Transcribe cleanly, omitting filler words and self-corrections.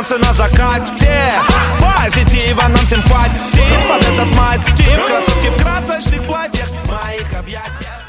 солнце на закате. Позитива нам всем хватит под этот мотив. Красотки в красочных платьях, в моих объятиях.